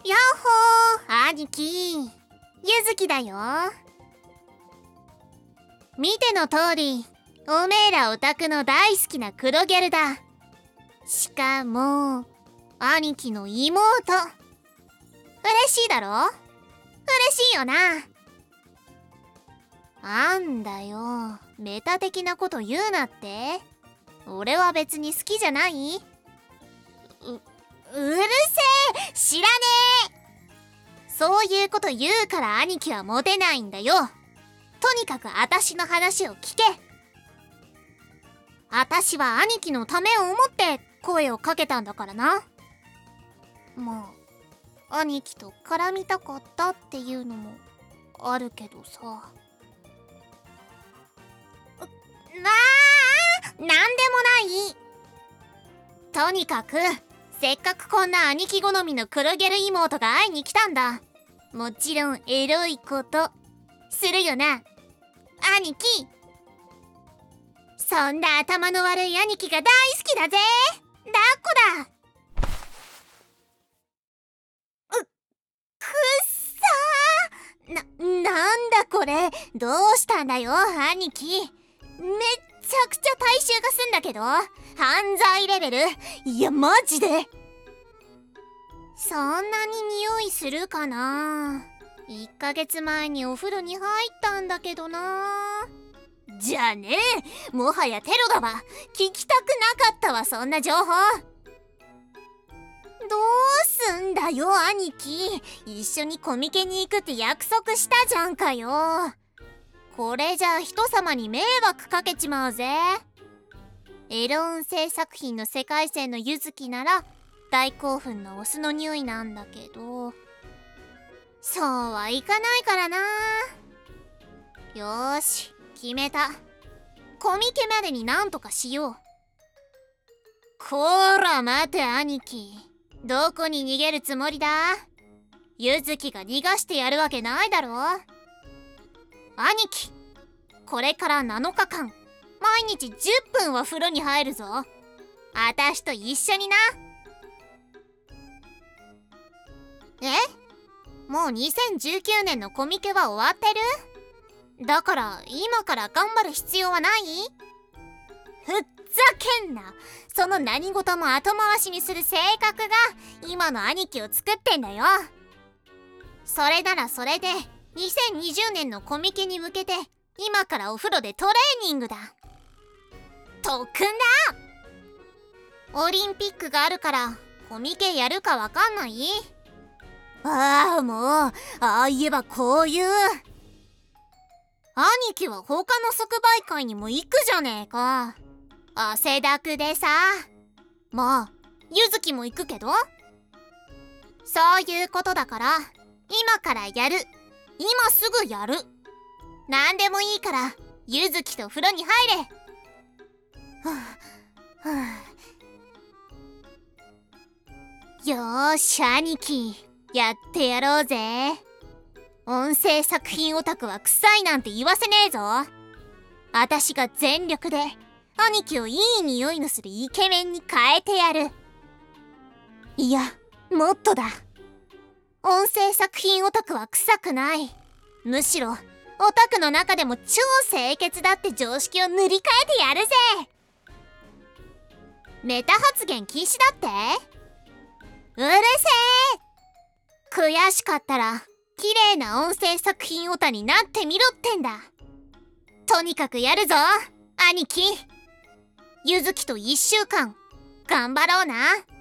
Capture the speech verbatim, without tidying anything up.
やっほー、兄貴、ゆずきだよ。見ての通り、おめえらオタクの大好きな黒ギャルだ。しかも兄貴の妹。嬉しいだろ？嬉しいよな。あんだよ、メタ的なこと言うなって。俺は別に好きじゃない？ う, うるせえ、知らねえ。そういうこと言うから兄貴はモテないんだよ。とにかくあたしの話を聞け。あたしは兄貴のためを思って声をかけたんだからな。まあ兄貴と絡みたかったっていうのもあるけどさ。なあ、なんでもない。とにかくせっかくこんな兄貴好みの黒ギャル妹が会いに来たんだ。もちろんエロいことするよな、兄貴。そんな頭の悪い兄貴が大好きだぜ。抱っこだ。うっ、くっさー。な、なんだこれ。どうしたんだよ兄貴。めっちゃくちゃ体臭がすんだけど。犯罪レベル。いやマジで。そんなに匂いするかな。いっかげつまえにお風呂に入ったんだけどな。じゃあねえ、もはやテロだわ。聞きたくなかったわ、そんな情報。どうすんだよ兄貴。一緒にコミケに行くって約束したじゃんかよ。これじゃあ人様に迷惑かけちまうぜ。エロ音声作品の世界線のゆずきなら大興奮のオスの匂いなんだけど、そうはいかないからな。よーし、決めた。コミケまでになんとかしよう。こーら待て兄貴、どこに逃げるつもりだ。ゆずきが逃がしてやるわけないだろ。兄貴、これからなのかかん毎日じゅっぷんは風呂に入るぞ。あたしと一緒にな。え？もうにせんじゅうきゅうねんのコミケは終わってる？だから今から頑張る必要はない？ふっざけんな。その何事も後回しにする性格が今の兄貴を作ってんだよ。それならそれでにせんにじゅうねんのコミケに向けて今からお風呂でトレーニングだ。特訓だ。オリンピックがあるからコミケやるかわかんない？ああもう、ああ言えばこういう。兄貴は他の即売会にも行くじゃねえか。汗だくでさ。まあゆずきも行くけど、そういうことだから今からやる。今すぐやる。なんでもいいからゆずきと風呂に入れ。はあはあ、よーし兄貴、やってやろうぜ。音声作品オタクは臭いなんて言わせねえぞ。あたしが全力で兄貴をいい匂いのするイケメンに変えてやる。いやもっとだ。音声作品オタクは臭くない。むしろオタクの中でも超清潔だって常識を塗り替えてやるぜ。メタ発言禁止だって？うるせえ。悔しかったら綺麗な音声作品オタになってみろってんだ。とにかくやるぞ兄貴。ゆずきといっしゅうかん頑張ろうな。